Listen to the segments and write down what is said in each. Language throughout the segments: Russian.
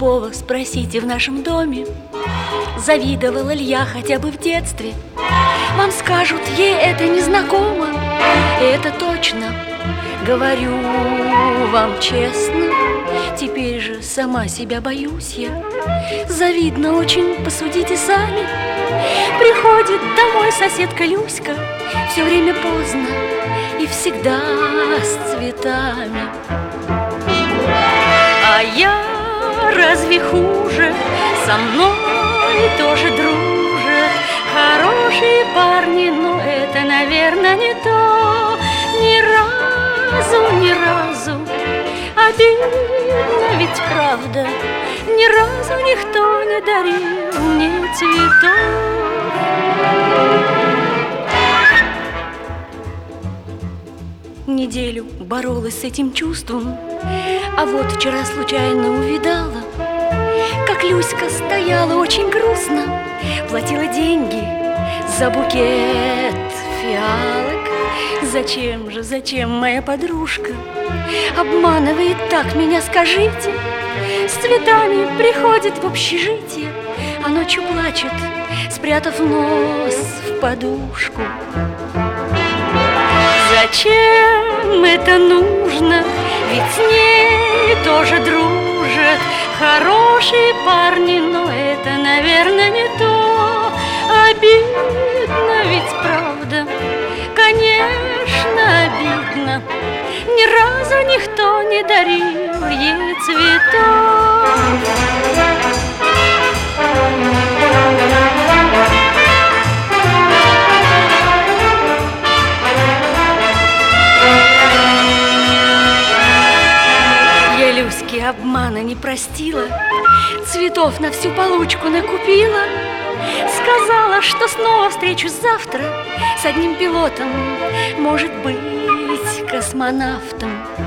любого спросите в нашем доме, завидовала ли я хотя бы в детстве, вам скажут, ей это не знакомо. И это точно, говорю вам честно. Теперь же сама себя боюсь я. Завидно очень, посудите сами. Приходит домой соседка Люська, все время поздно и всегда с цветами. А я разве хуже? Со мной тоже дружат хорошие парни, но это, наверное, не то. Ни разу, обидно ведь правда, ни разу никто не дарил мне цветов. Неделю боролась с этим чувством, а вот вчера случайно увидала, как Люська стояла очень грустно, платила деньги за букет фиалок. Зачем, моя подружка обманывает так меня, скажите? С цветами приходит в общежитие, а ночью плачет, спрятав нос в подушку. Зачем это нужно? Ведь с ней тоже дружат хорошие парни, но это, наверное, не то. Обидно ведь правда, конечно, обидно. Ни разу никто не дарил ей цветов. Я Люське обмана не простила, цветов на всю получку накупила. Сказала, что снова встречусь завтра с одним пилотом, может быть, космонавтом.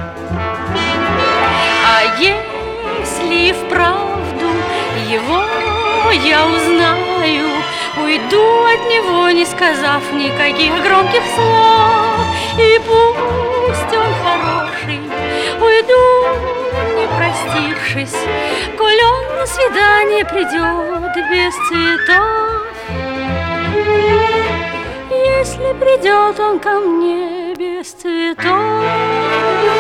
А если вправду его я узнаю, уйду от него, не сказав никаких громких слов. И пусть он хороший, уйду, не простившись, коль он на свидание придет без цветов. Если придет он ко мне без цветов.